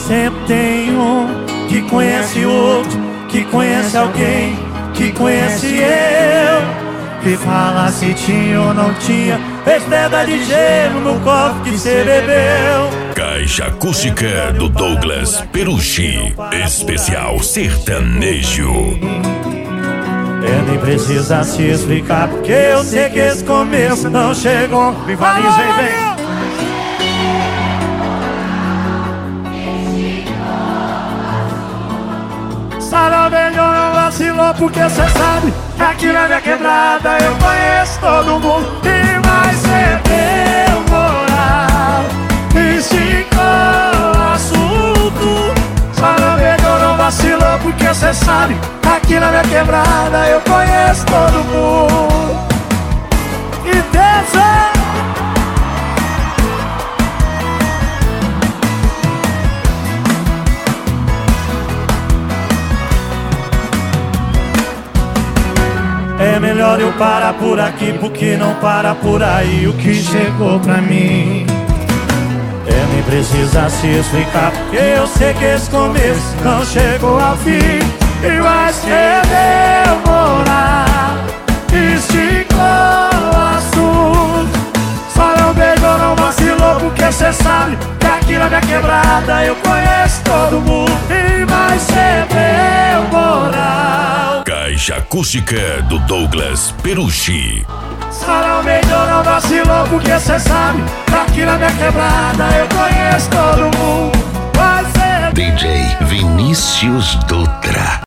sempre tem um que conhece outro, que conhece alguém, que conhece eu. Que fala se tinha ou não tinha, fez pedra de gelo no copo que cê bebeu. Caixa Acústica do Douglas Perucci, especial sertanejo. Nem precisa se explicar, porque eu sei que esse começo não chegou. Vivaliza, vem. Sarau melhor não vacilou, porque cê sabe que aqui na minha quebrada eu conheço todo mundo. E vai ser meu moral, esticou o assunto. Sarau melhor não vacilou, porque cê sabe que aqui na minha quebrada eu conheço todo mundo. E dança! É melhor eu parar por aqui, porque não para por aí o que chegou pra mim. Nem precisa se explicar, porque eu sei que esse começo não chegou ao fim. E vai ser demorar, esticou o assunto. Só não beijou, não vacilou, porque cê sabe que aqui na minha quebrada eu conheço todo mundo. E vai ser demorar. Caixa Acústica do Douglas Perucci. Sarau melhor não vacilou, porque cê sabe que aqui na minha quebrada eu conheço todo mundo. Vai ser DJ Vinícius Dutra.